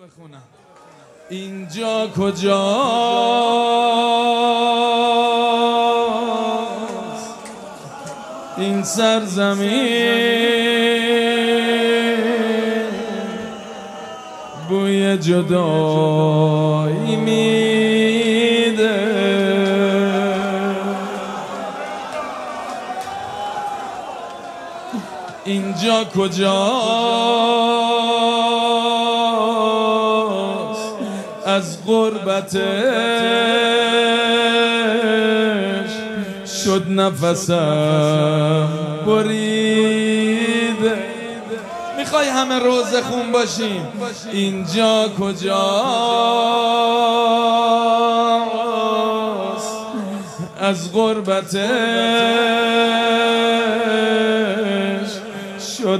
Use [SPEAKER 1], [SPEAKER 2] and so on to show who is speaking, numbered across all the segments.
[SPEAKER 1] اینجا کجاست؟ این سرزمین بوی جدایی میده. اینجا کجاست؟ از غربتش شد نفسم بریده. میخوای همه روزه خون باشیم؟ اینجا کجاست؟ از غربتش شد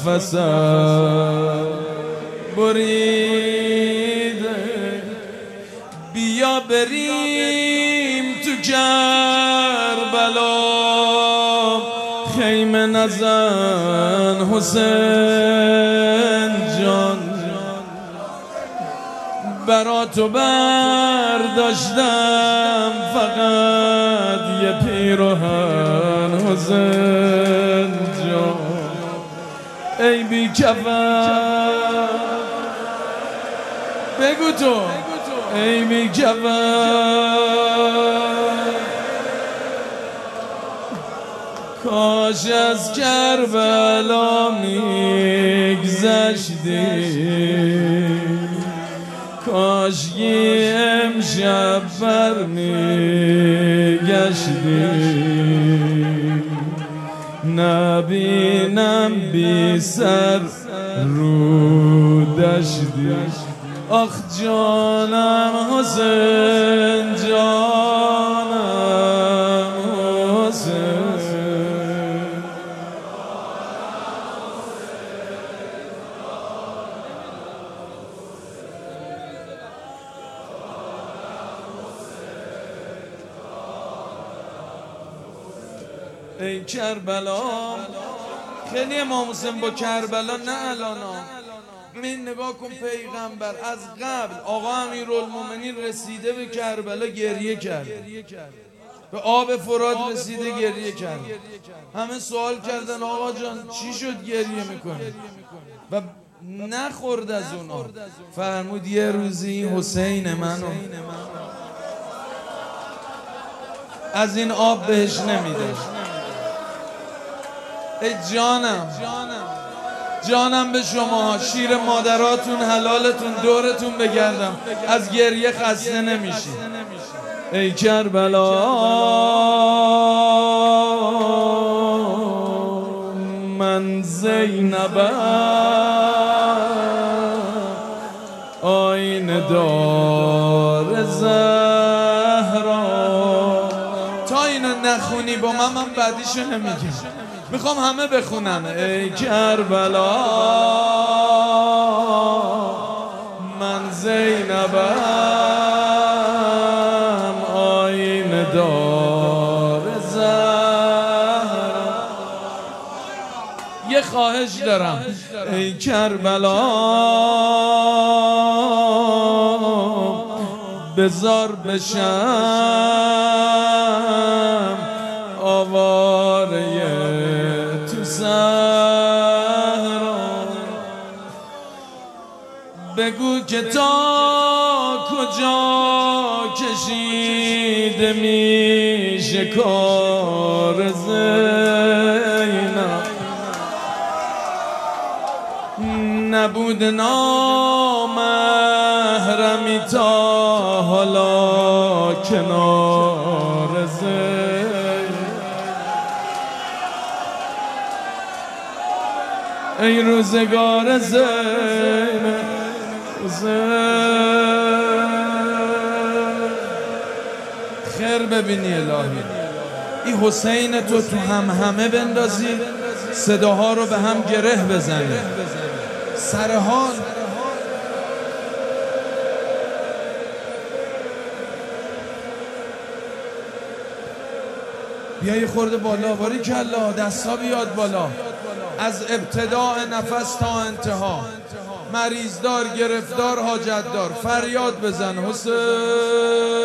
[SPEAKER 1] نفسم بریده. بیا بریم تو کربلا، خیمه نزن حسین جان. برا تو برداشتم فقط یه پیراهن حسین جان. ای بی کفن بگو تو، ای بی کفن کاش از کربلا میگذشتی، کاش یه امشب برمیگشتی. نبینم بی سر رو دشتی. آخ جانم حسین، جانم حسین. ای کربلا، خیلی امام حسین با کربلا، نه الانا. این نگاه کن، پیغمبر از قبل آقا امیرالمومنین رسیده به کربلا گریه کرد، به آب فرات رسیده گریه کرد. همه سوال کردن آقا جان چی شد گریه میکنه؟ و نخورد از اونا. فرمود یه روزی حسین منو از این آب بهش نمیده. ای جانم، جانم به شما، شیر مادراتون حلالتون دورتون بگردم، از گریه خسته نمیشی. ای کربلا، من زینبم آینه دار زهرا. تا اینو نخونی با من بعدیشو نمیگم، میخوام همه بخونن. ای کربلا، من زینبم آینه دار زهرا. یه خواهش دارم، ای کربلا بذار بشم آواره تو صحرا. بگو که تا کجا کشیده میشه کار زینب. نبود نامحرمی تا حالا کنار زینب. ای روزگار زینب، خیر ببینی الهی. این حسین تو همه بندازی، صداها رو به هم گره بزنی، سرحال. بیا یه خورده بالا، باری کلا، دستا بیاد بالا، از ابتداء نفس تا انتها. مریضدار، گرفتار، حاجتدار، فریاد بزن حسین.